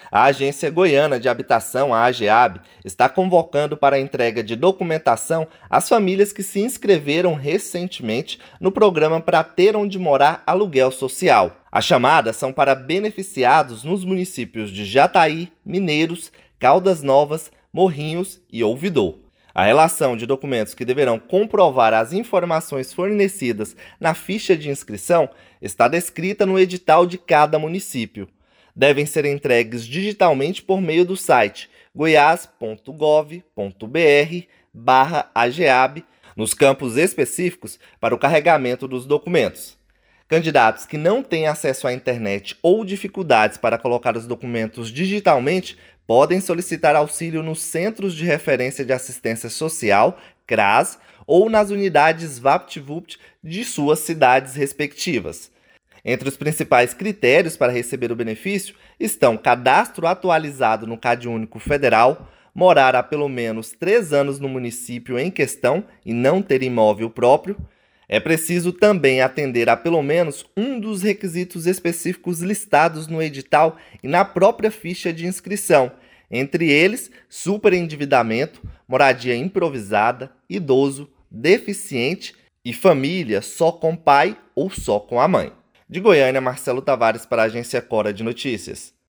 A Agência Goiana de Habitação, a AGEAB, está convocando para a entrega de documentação as famílias que se inscreveram recentemente no programa Pra Ter Onde Morar Aluguel Social. As chamadas são para beneficiados nos municípios de Jataí, Mineiros, Caldas Novas, Morrinhos e Ouvidor. A relação de documentos que deverão comprovar as informações fornecidas na ficha de inscrição está descrita no edital de cada município. Devem ser entregues digitalmente por meio do site goias.gov.br/ageab, nos campos específicos para o carregamento dos documentos. Candidatos que não têm acesso à internet ou dificuldades para colocar os documentos digitalmente podem solicitar auxílio nos Centros de Referência de Assistência Social, CRAS, ou nas unidades VaptVupt de suas cidades respectivas. Entre os principais critérios para receber o benefício estão cadastro atualizado no CadÚnico Federal, morar há pelo menos 3 anos no município em questão e não ter imóvel próprio. É preciso também atender a pelo menos um dos requisitos específicos listados no edital e na própria ficha de inscrição, entre eles superendividamento, moradia improvisada, idoso, deficiente e família só com pai ou só com a mãe. De Goiânia, Marcelo Tavares para a Agência Cora de Notícias.